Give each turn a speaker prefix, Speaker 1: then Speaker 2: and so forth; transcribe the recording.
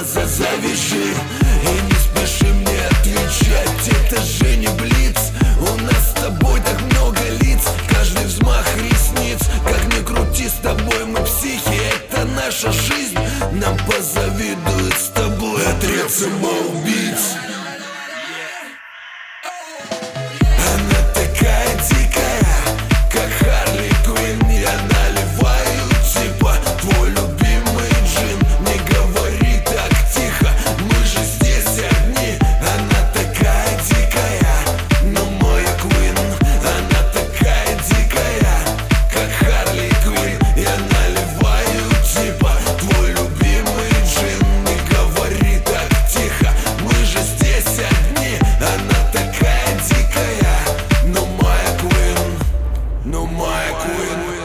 Speaker 1: глаза завяжи и не спеши мне отвечать. Это же не блиц, у нас с тобой так много лиц. Каждый взмах ресниц, как ни крути, с тобой мы психи. Это наша жизнь, нам позавидует с тобой отряд самоубийц. Она такая дикая, как Харли Квинн. Я наливаю типа твой любимый джин. Не говори так тихо, мы же здесь одни. Она такая дикая, но моя Квинн. Она такая дикая, как Харли Квинн. Я наливаю типа твой любимый джин. Не говори так тихо, мы же здесь одни. Она такая дикая, но моя Квинн, но моя Квинн.